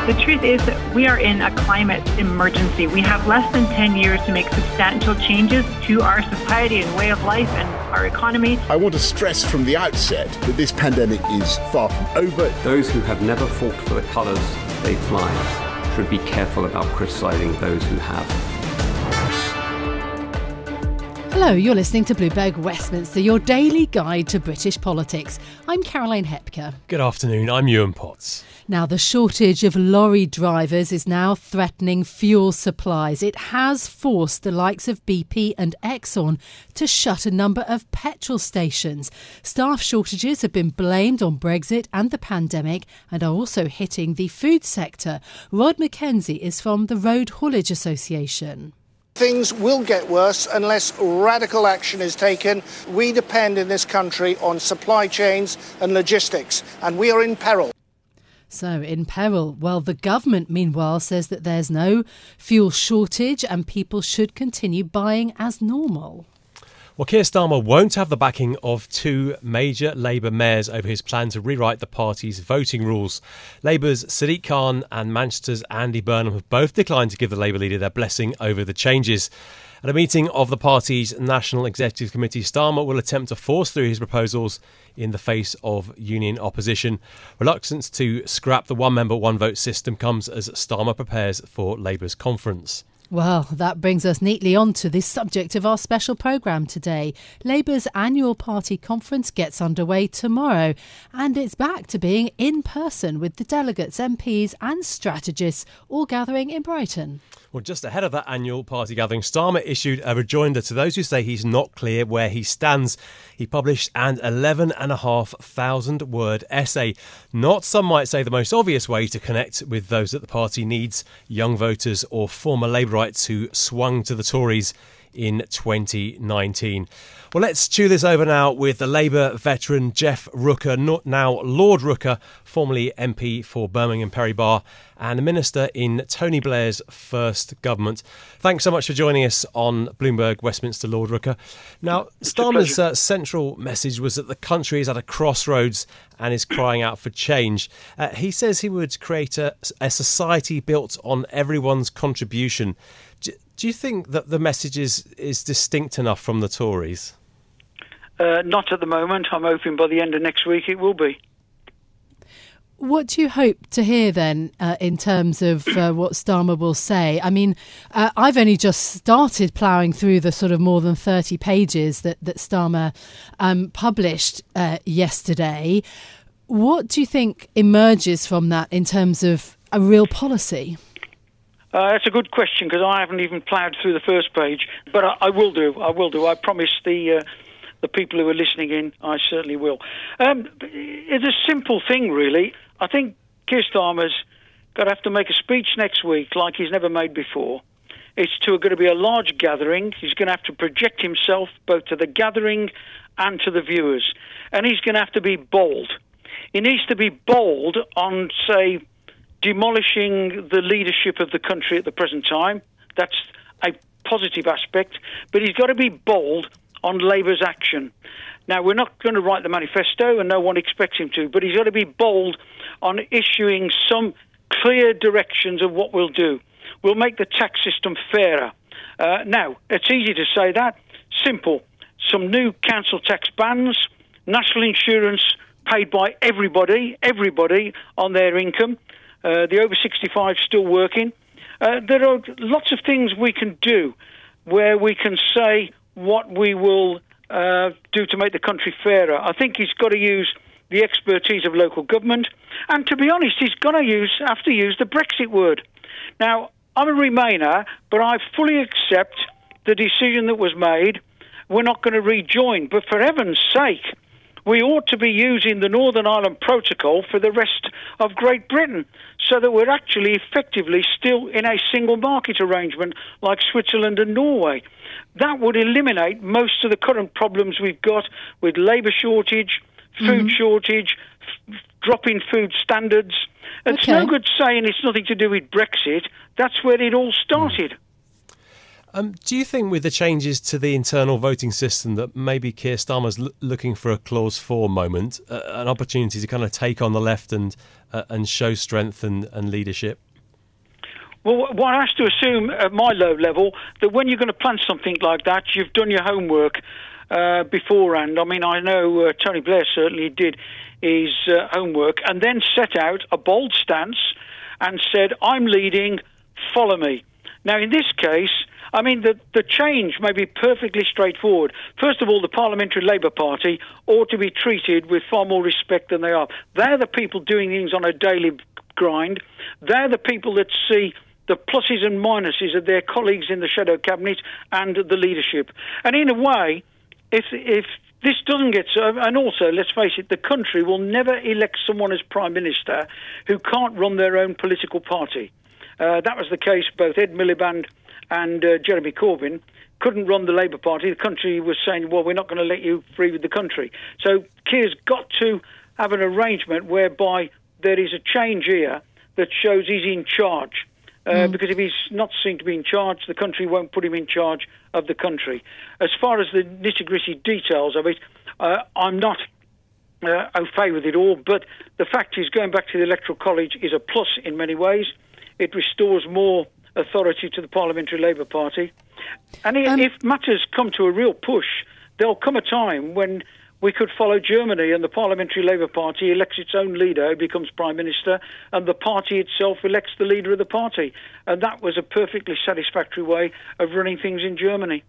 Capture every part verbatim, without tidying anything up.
The truth is that we are in a climate emergency. We have less than ten years to make substantial changes to our society and way of life and our economy. I want to stress from the outset that this pandemic is far from over. Those who have never fought for the colours they fly should be careful about criticising those who have. Hello, you're listening to Bloomberg Westminster, your daily guide to British politics. I'm Caroline Hepker. Good afternoon, I'm Ewan Potts. Now, the shortage of lorry drivers is now threatening fuel supplies. It has forced the likes of B P and Exxon to shut a number of petrol stations. Staff shortages have been blamed on Brexit and the pandemic and are also hitting the food sector. Rod Mackenzie is from the Road Haulage Association. Things will get worse unless radical action is taken. We depend in this country on supply chains and logistics, and we are in peril. So, in peril. Well, the government, meanwhile, says that there's no fuel shortage and people should continue buying as normal. Well, Keir Starmer won't have the backing of two major Labour mayors over his plan to rewrite the party's voting rules. Labour's Sadiq Khan and Manchester's Andy Burnham have both declined to give the Labour leader their blessing over the changes. At a meeting of the party's National Executive Committee, Starmer will attempt to force through his proposals in the face of union opposition. Reluctance to scrap the one-member, one-vote system comes as Starmer prepares for Labour's conference. Well, that brings us neatly on to the subject of our special programme today. Labour's annual party conference gets underway tomorrow, and it's back to being in person with the delegates, M Ps and strategists all gathering in Brighton. Well, just ahead of that annual party gathering, Starmer issued a rejoinder to those who say he's not clear where he stands. He published an eleven and a half thousand word essay. Not, some might say, the most obvious way to connect with those that the party needs, young voters or former Labourites who swung to the Tories in twenty nineteen. Well, let's chew this over now with the Labour veteran Geoff Rooker, now Lord Rooker, formerly M P for Birmingham Perry Barr and a minister in Tony Blair's first government. Thanks so much for joining us on Bloomberg Westminster, Lord Rooker. Now, Starmer's uh, central message was that the country is at a crossroads and is crying out for change. Uh, he says he would create a, a society built on everyone's contribution. Do, do you think that the message is, is distinct enough from the Tories? Uh, not at the moment. I'm hoping by the end of next week it will be. What do you hope to hear then uh, in terms of uh, what Starmer will say? I mean, uh, I've only just started ploughing through the sort of more than thirty pages that, that Starmer um, published uh, yesterday. What do you think emerges from that in terms of a real policy? Uh, that's a good question because I haven't even ploughed through the first page, but I, I will do. I will do. I promise the uh, the people who are listening in, I certainly will. Um, it's a simple thing, really. I think Keir Starmer's got to have to make a speech next week like he's never made before. It's to, going to be a large gathering. He's going to have to project himself both to the gathering and to the viewers. And he's going to have to be bold. He needs to be bold on, say, demolishing the leadership of the country at the present time. That's a positive aspect. But he's got to be bold on Labour's action. Now, we're not going to write the manifesto, and no one expects him to, but he's got to be bold on issuing some clear directions of what we'll do. We'll make the tax system fairer. Uh, now, it's easy to say that. Simple. Some new council tax bans, national insurance paid by everybody, everybody on their income, uh, the over sixty-five still working. Uh, there are lots of things we can do where we can say what we will uh, do to make the country fairer. I think he's got to use the expertise of local government, and to be honest, he's got to use have to use the Brexit word. Now, I'm a Remainer, but I fully accept the decision that was made. We're not going to rejoin, but for heaven's sake, we ought to be using the Northern Ireland Protocol for the rest of Great Britain so that we're actually effectively still in a single market arrangement like Switzerland and Norway. That would eliminate most of the current problems we've got with labour shortage, food mm-hmm. shortage, f- dropping food standards. It's okay. No good saying it's nothing to do with Brexit. That's where it all started. Um, do you think with the changes to the internal voting system that maybe Keir Starmer's l- looking for a clause four moment, uh, an opportunity to kind of take on the left and uh, and show strength and, and leadership? Well, one has to assume at my low level that when you're going to plan something like that, you've done your homework uh, beforehand. I mean, I know uh, Tony Blair certainly did his uh, homework and then set out a bold stance and said, I'm leading, follow me. Now, in this case, I mean, the, the change may be perfectly straightforward. First of all, the Parliamentary Labour Party ought to be treated with far more respect than they are. They're the people doing things on a daily grind. They're the people that see the pluses and minuses of their colleagues in the shadow cabinet and the leadership. And in a way, if if this doesn't get so, and also, let's face it, the country will never elect someone as Prime Minister who can't run their own political party. Uh, that was the case, both Ed Miliband and uh, Jeremy Corbyn couldn't run the Labour Party. The country was saying, well, we're not going to let you free with the country. So Keir's got to have an arrangement whereby there is a change here that shows he's in charge. Uh, mm. Because if he's not seen to be in charge, the country won't put him in charge of the country. As far as the nitty-gritty details of it, uh, I'm not uh, au fait with it all, but the fact is going back to the Electoral College is a plus in many ways. It restores more authority to the Parliamentary Labour Party. And um, if matters come to a real push, there'll come a time when we could follow Germany and the Parliamentary Labour Party elects its own leader who becomes Prime Minister and the party itself elects the leader of the party. And that was a perfectly satisfactory way of running things in Germany.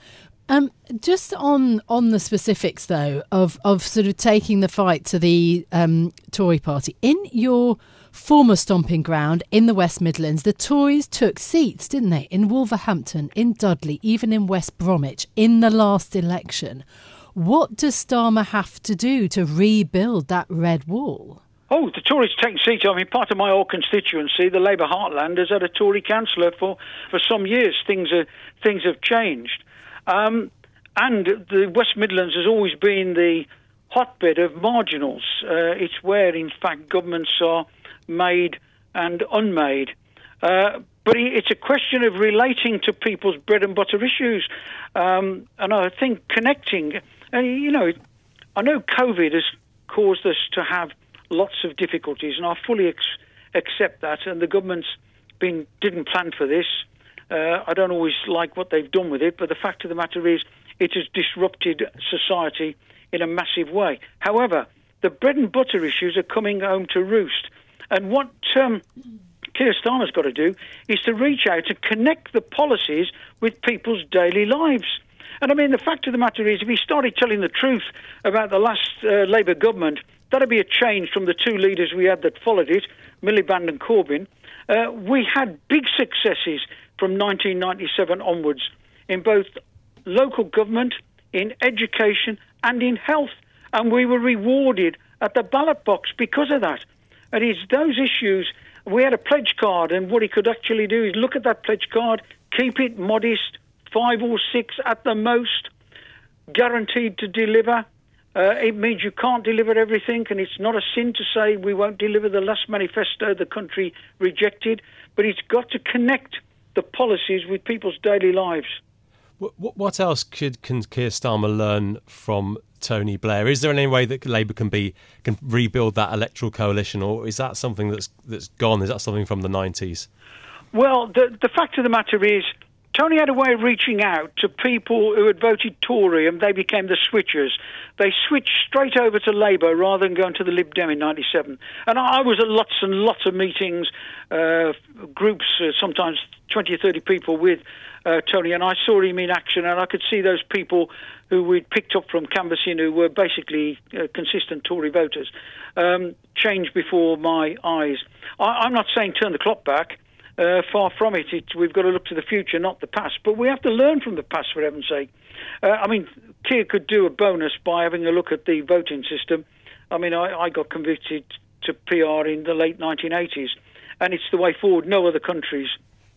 Um, just on on the specifics, though, of, of sort of taking the fight to the um, Tory party. In your former stomping ground in the West Midlands, the Tories took seats, didn't they, in Wolverhampton, in Dudley, even in West Bromwich, in the last election. What does Starmer have to do to rebuild that red wall? Oh, the Tories take seats. I mean, part of my old constituency, the Labour Heartland, has had a Tory councillor for, for some years. Things are, things have changed. Um, and the West Midlands has always been the hotbed of marginals. Uh, it's where, in fact, governments are made and unmade. Uh, but it's a question of relating to people's bread and butter issues. Um, and I think connecting... And, you know, I know COVID has caused us to have lots of difficulties, and I fully ex- accept that. And the government's been didn't plan for this. Uh, I don't always like what they've done with it, but the fact of the matter is it has disrupted society in a massive way. However, the bread and butter issues are coming home to roost. And what um, Keir Starmer's got to do is to reach out to connect the policies with people's daily lives. And I mean, the fact of the matter is, if he started telling the truth about the last uh, Labour government, that'd be a change from the two leaders we had that followed it, Miliband and Corbyn. Uh, we had big successes from nineteen ninety-seven onwards in both local government, in education and in health. And we were rewarded at the ballot box because of that. And it's those issues. We had a pledge card, and what he could actually do is look at that pledge card, keep it modest, five or six at the most, guaranteed to deliver. Uh, it means you can't deliver everything, and it's not a sin to say we won't deliver the last manifesto the country rejected, but it's got to connect the policies with people's daily lives. What, what else could can Keir Starmer learn from Tony Blair? Is there any way that Labour can be can rebuild that electoral coalition, or is that something that's that's gone? Is that something from the nineties? Well, the the fact of the matter is, Tony had a way of reaching out to people who had voted Tory and they became the switchers. They switched straight over to Labour rather than going to the Lib Dem in ninety-seven. And I was at lots and lots of meetings, uh, groups, uh, sometimes twenty or thirty people with uh, Tony, and I saw him in action, and I could see those people who we'd picked up from canvassing who were basically uh, consistent Tory voters um, change before my eyes. I, I'm not saying turn the clock back. Uh, far from it. it. We've got to look to the future, not the past. But we have to learn from the past, for heaven's sake. Uh, I mean, Keir could do a bonus by having a look at the voting system. I mean, I, I got convicted to P R in the late nineteen eighties, and it's the way forward. No other countries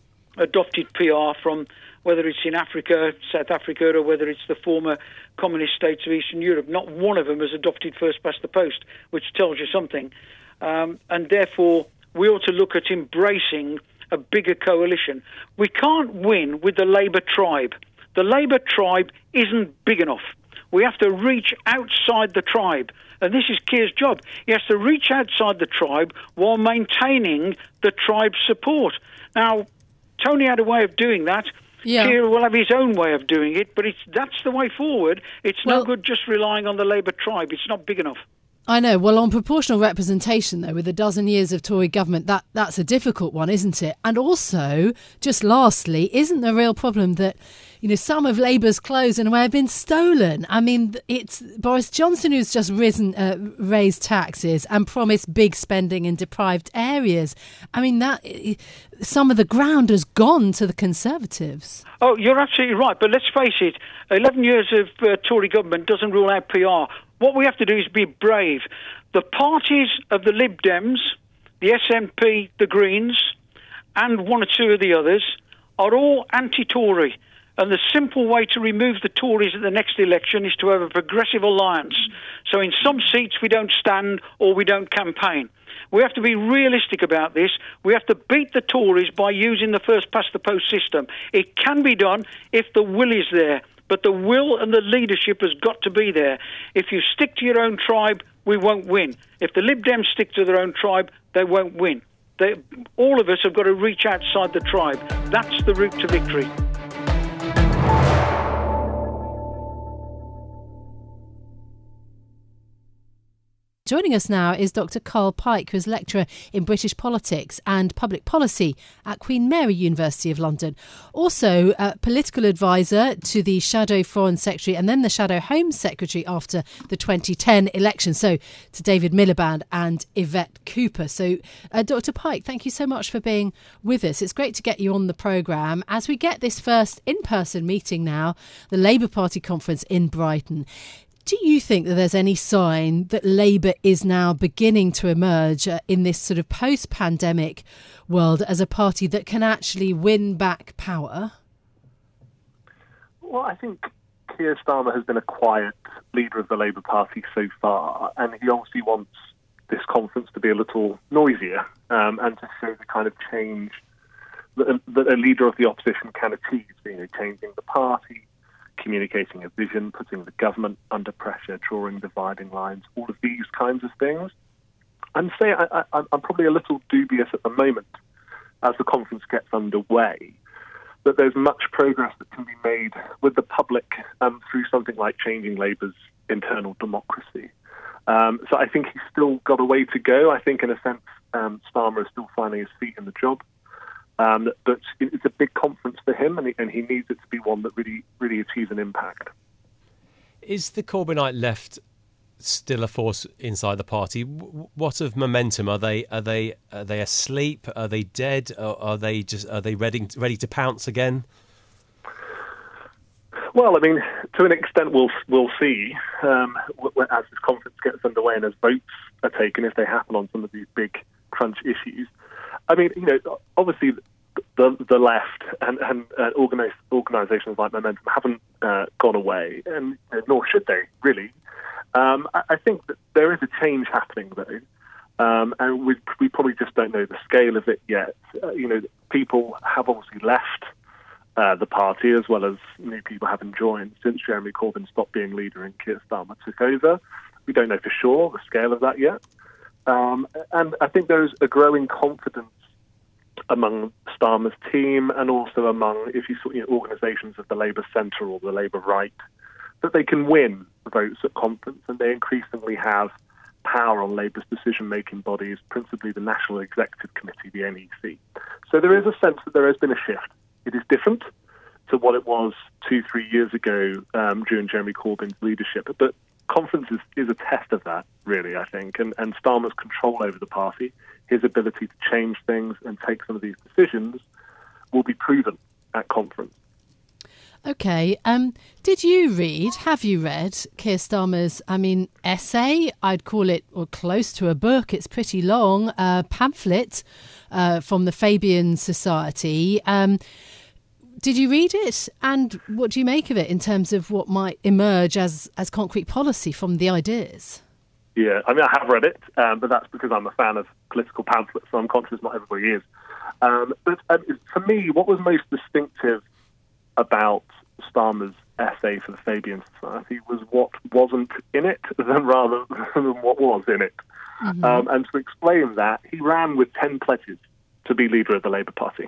adopted P R, from whether it's in Africa, South Africa, or whether it's the former communist states of Eastern Europe. Not one of them has adopted first past the post, which tells you something. Um, and therefore, we ought to look at embracing a bigger coalition. We can't win with the Labour tribe. The Labour tribe isn't big enough. We have to reach outside the tribe. And this is Keir's job. He has to reach outside the tribe while maintaining the tribe's support. Now, Tony had a way of doing that. Yeah. Keir will have his own way of doing it, but it's that's the way forward. It's Well- no good just relying on the Labour tribe. It's not big enough. I know. Well, on proportional representation, though, with a dozen years of Tory government, that, that's a difficult one, isn't it? And also, just lastly, isn't the real problem that, you know, some of Labour's clothes in a way have been stolen? I mean, it's Boris Johnson who's just risen, uh, raised taxes and promised big spending in deprived areas. I mean, that some of the ground has gone to the Conservatives. Oh, you're absolutely right. But let's face it, eleven years of uh, Tory government doesn't rule out P R. What we have to do is be brave. The parties of the Lib Dems, the S N P, the Greens, and one or two of the others are all anti-Tory. And the simple way to remove the Tories at the next election is to have a progressive alliance. So in some seats we don't stand or we don't campaign. We have to be realistic about this. We have to beat the Tories by using the first-past-the-post system. It can be done if the will is there. But the will and the leadership has got to be there. If you stick to your own tribe, we won't win. If the Lib Dems stick to their own tribe, they won't win. They, all of us have got to reach outside the tribe. That's the route to victory. Joining us now is Doctor Carl Pike, who is lecturer in British politics and public policy at Queen Mary University of London. Also, a political advisor to the Shadow Foreign Secretary and then the Shadow Home Secretary after the twenty ten election. So, to David Miliband and Yvette Cooper. So, uh, Doctor Pike, thank you so much for being with us. It's great to get you on the programme as we get this first in-person meeting now, the Labour Party conference in Brighton. Do you think that there's any sign that Labour is now beginning to emerge uh, in this sort of post-pandemic world as a party that can actually win back power? Well, I think Keir Starmer has been a quiet leader of the Labour Party so far, and he obviously wants this conference to be a little noisier um, and to show the kind of change that, that a leader of the opposition can achieve, you know, changing the party, communicating a vision, putting the government under pressure, drawing dividing lines, all of these kinds of things. And say I, I, I'm probably a little dubious at the moment as the conference gets underway that there's much progress that can be made with the public um, through something like changing Labour's internal democracy. Um, so I think he's still got a way to go. I think in a sense um, Starmer is still finding his feet in the job. Um, but it's a big conference for him, and he, and he needs it to be one that really, really achieves an impact. Is the Corbynite left still a force inside the party? What of momentum? Are they are they are they asleep? Are they dead? Or are they just are they ready ready to pounce again? Well, I mean, to an extent, we'll we'll see um, as this conference gets underway and as votes are taken, if they happen on some of these big crunch issues. I mean, you know, obviously the the left and, and uh, organize, organisations like Momentum haven't uh, gone away, and uh, nor should they, really. Um, I, I think that there is a change happening, though, um, and we, we probably just don't know the scale of it yet. Uh, you know, people have obviously left uh, the party, as well as new people haven't joined since Jeremy Corbyn stopped being leader and Keir Starmer took over. We don't know for sure the scale of that yet. Um, and I think there is a growing confidence among Starmer's team and also among, if you saw, you know, organisations of the Labour centre or the Labour right, that they can win votes at conference, and they increasingly have power on Labour's decision-making bodies, principally the National Executive Committee, the N E C. So there is a sense that there has been a shift. It is different to what it was two, three years ago um, during Jeremy Corbyn's leadership, but conference is, is a test of that, really, I think, and, and Starmer's control over the party, his ability to change things and take some of these decisions will be proven at conference. OK, um, did you read, have you read Keir Starmer's, I mean, essay? I'd call it, or close to a book, it's pretty long, uh, pamphlet uh, from the Fabian Society. Um, did you read it? And what do you make of it in terms of what might emerge as, as concrete policy from the ideas? Yeah, I mean, I have read it, um, but that's because I'm a fan of political pamphlet, so I'm conscious not everybody is. Um, but um, for me, what was most distinctive about Starmer's essay for the Fabian Society was what wasn't in it, than rather than what was in it. Mm-hmm. Um, and to explain that, he ran with ten pledges to be leader of the Labour Party.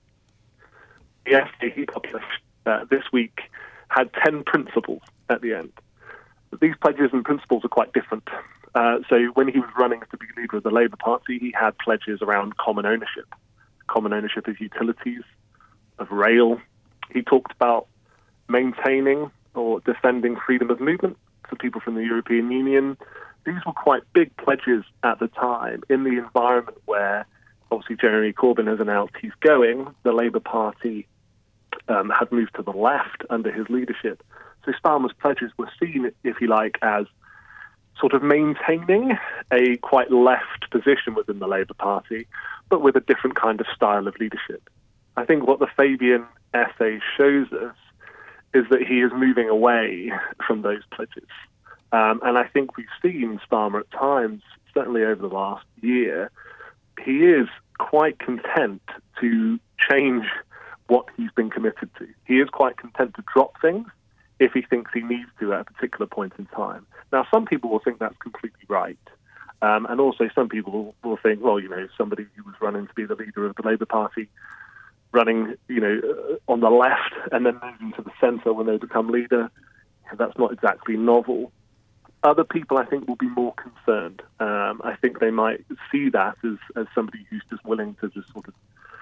The essay he published uh, this week had ten principles at the end. But these pledges and principles are quite different. Uh, so when he was running to be leader of the Labour Party, he had pledges around common ownership, common ownership of utilities, of rail. He talked about maintaining or defending freedom of movement for people from the European Union. These were quite big pledges at the time in the environment where, obviously, Jeremy Corbyn has announced he's going. The Labour Party um, had moved to the left under his leadership. So Starmer's pledges were seen, if you like, as sort of maintaining a quite left position within the Labour Party, but with a different kind of style of leadership. I think what the Fabian essay shows us is that he is moving away from those pledges. Um, and I think we've seen Starmer at times, certainly over the last year, he is quite content to change what he's been committed to. He is quite content to drop things if he thinks he needs to at a particular point in time. Now, some people will think that's completely right. Um, and also some people will, will think, well, you know, somebody who was running to be the leader of the Labour Party, running, you know, uh, on the left and then moving to the centre when they become leader, that's not exactly novel. Other people, I think, will be more concerned. Um, I think they might see that as, as somebody who's just willing to just sort of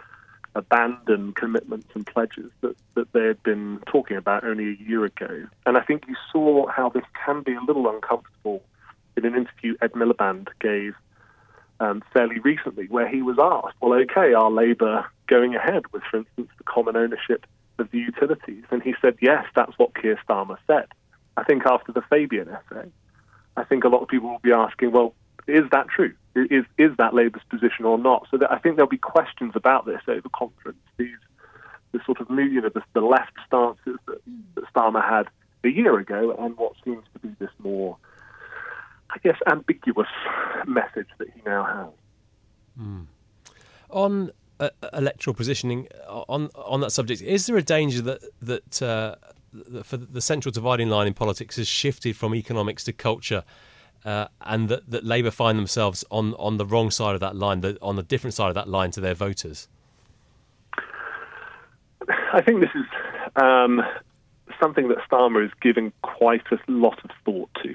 abandon commitments and pledges that, that they had been talking about only a year ago. And I think you saw how this can be a little uncomfortable in an interview Ed Miliband gave um, fairly recently, where he was asked, well, OK, are Labour going ahead with, for instance, the common ownership of the utilities? And he said, yes, that's what Keir Starmer said. I think after the Fabian essay, I think a lot of people will be asking, well, is that true? Is is that Labour's position or not? So that I think there'll be questions about this over conference. These, the sort of, you know, the, the left stances that, that Starmer had a year ago, and what seems to be this more, I guess, ambiguous message that he now has. Mm. On uh, electoral positioning, on on that subject, is there a danger that that, uh, that for the central dividing line in politics has shifted from economics to culture? Uh, and that, that Labour find themselves on, on the wrong side of that line, the, on the different side of that line to their voters? I think this is um, something that Starmer is giving quite a lot of thought to.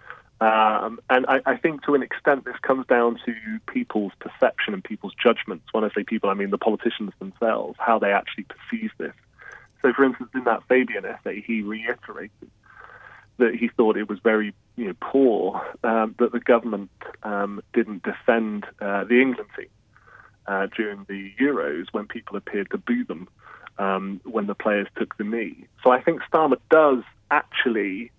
Um, and I, I think to an extent this comes down to people's perception and people's judgments. When I say people, I mean the politicians themselves, how they actually perceive this. So, for instance, in that Fabian essay, he reiterated that he thought it was very, you know, poor um, that the government um, didn't defend uh, the England team uh, during the Euros when people appeared to boo them um, when the players took the knee. So I think Starmer does actually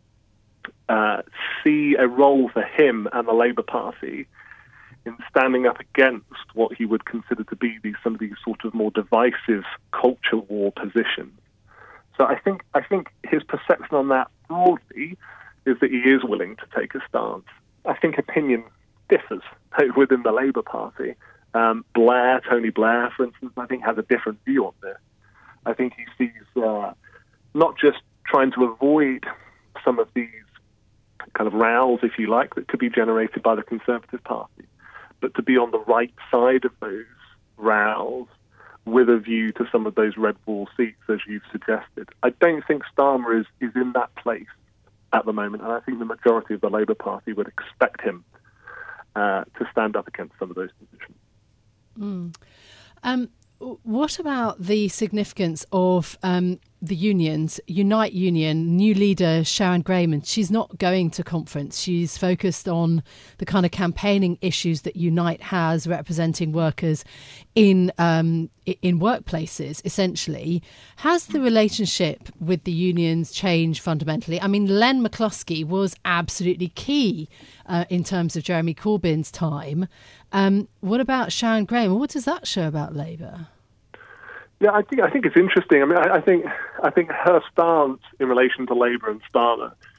uh, see a role for him and the Labour Party in standing up against what he would consider to be these, some of these sort of more divisive culture war positions. So I think I think his perception on that broadly is that he is willing to take a stance. I think opinion differs within the Labour Party. Um, Blair, Tony Blair, for instance, I think has a different view on this. I think he sees uh, not just trying to avoid some of these kind of rows, if you like, that could be generated by the Conservative Party, but to be on the right side of those rows with a view to some of those red wall seats, as you've suggested. I don't think Starmer is, is in that place at the moment, and I think the majority of the Labour Party would expect him uh, to stand up against some of those positions. Mm. Um, what about the significance of um, the unions, Unite Union, new leader Sharon Graham? She's not going to conference. She's focused on the kind of campaigning issues that Unite has, representing workers in um, in workplaces, essentially. Has the relationship with the unions changed fundamentally? I mean, Len McCluskey was absolutely key uh, in terms of Jeremy Corbyn's time. Um, what about Sharon Graham? What does that show about Labour? Yeah, I think I think it's interesting. I mean, I, I think I think her stance in relation to Labour and Starmer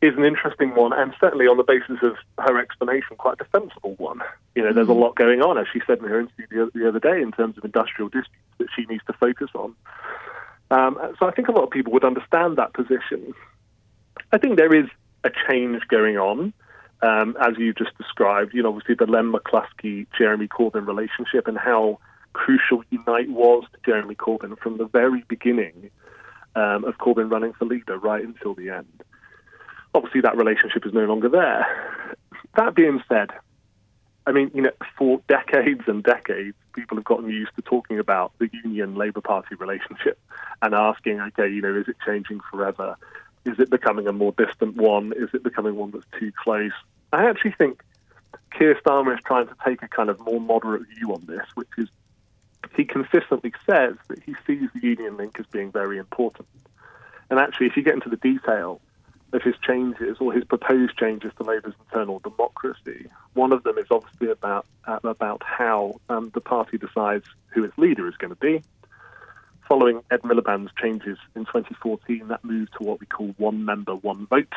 is an interesting one, and certainly on the basis of her explanation, quite a defensible one. You know, there's a lot going on, as she said in her interview the other, the other day, in terms of industrial disputes that she needs to focus on. Um, so I think a lot of people would understand that position. I think there is a change going on, um, as you just described. You know, obviously the Len McCluskey, Jeremy Corbyn relationship and how crucial Unite was to Jeremy Corbyn from the very beginning um, of Corbyn running for leader right until the end. Obviously, that relationship is no longer there. That being said, I mean, you know, for decades and decades, people have gotten used to talking about the Union-Labour Party relationship and asking, okay, you know, is it changing forever? Is it becoming a more distant one? Is it becoming one that's too close? I actually think Keir Starmer is trying to take a kind of more moderate view on this, which is he consistently says that he sees the Union link as being very important. And actually, if you get into the detail of his changes or his proposed changes to Labour's internal democracy, one of them is obviously about uh, about how um, the party decides who its leader is going to be. Following Ed Miliband's changes in twenty fourteen, that moved to what we call one member, one vote.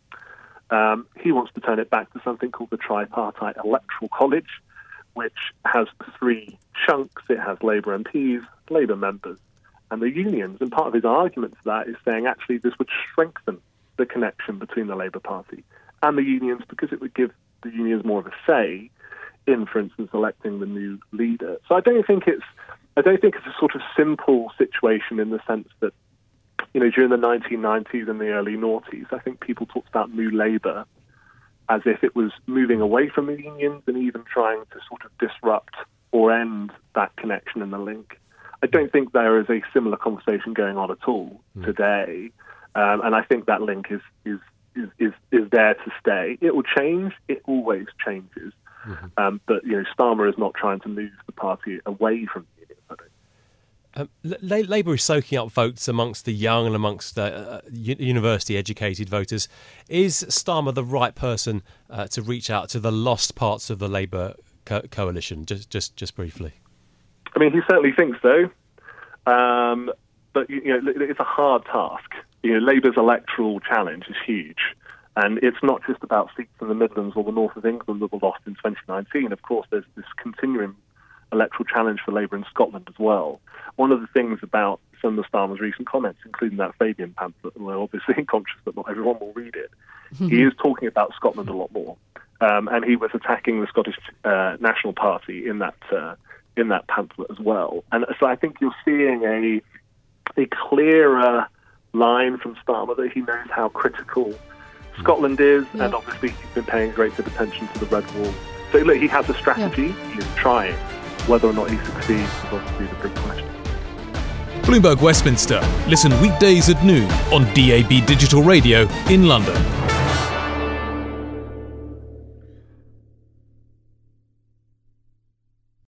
Um, he wants to turn it back to something called the tripartite electoral college, which has three chunks. It has Labour M Ps, Labour members, and the unions. And part of his argument for that is saying actually this would strengthen the connection between the Labour Party and the unions, because it would give the unions more of a say in, for instance, electing the new leader. So I don't think it's I don't think it's a sort of simple situation in the sense that, you know, during the nineteen nineties and the early noughties, I think people talked about New Labour as if it was moving away from the unions and even trying to sort of disrupt or end that connection and the link. I don't think there is a similar conversation going on at all mm. today. Um, and I think that link is, is is is is there to stay. It will change. It always changes. Mm-hmm. Um, but you know, Starmer is not trying to move the party away from the unions, I don't. Um, L- Labour is soaking up votes amongst the young and amongst uh, u- university-educated voters. Is Starmer the right person uh, to reach out to the lost parts of the Labour co- coalition? Just, just, just briefly. I mean, he certainly thinks so. Um, but you know, it's a hard task. You know, Labour's electoral challenge is huge, and it's not just about seats in the Midlands or the north of England that were lost in twenty nineteen. Of course, there's this continuing electoral challenge for Labour in Scotland as well. One of the things about some of Starmer's recent comments, including that Fabian pamphlet, and we're obviously conscious that not everyone will read it, he is talking about Scotland a lot more, um, and he was attacking the Scottish uh, National Party in that uh, in that pamphlet as well. And so I think you're seeing a a clearer line from Starmer that he knows how critical Scotland is, yeah. and obviously he's been paying great bit of attention to the Red Wall. So look, he has a strategy, yeah. he is trying. Whether or not he succeeds is obviously the big question. Bloomberg Westminster. Listen weekdays at noon on D A B Digital Radio in London.